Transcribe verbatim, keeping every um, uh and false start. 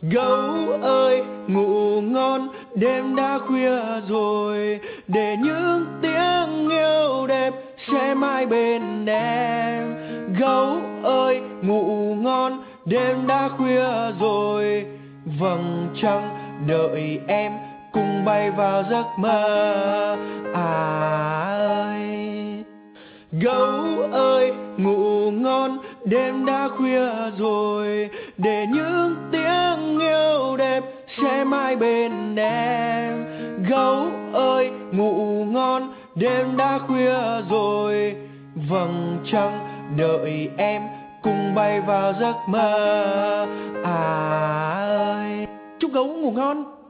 Gấu ơi ngủ ngon, đêm đã khuya rồi, để những tiếng yêu đẹp sẽ mãi bên em. Gấu ơi ngủ ngon, đêm đã khuya rồi, vầng trăng đợi em cùng bay vào giấc mơ. À ơi gấu ơi ngủ ngon, đêm đã khuya rồi, để những tiếng yêu đẹp sẽ mãi bên em. Gấu ơi ngủ ngon, đêm đã khuya rồi, vầng trăng đợi em cùng bay vào giấc mơ. À ơi chúc gấu ngủ ngon.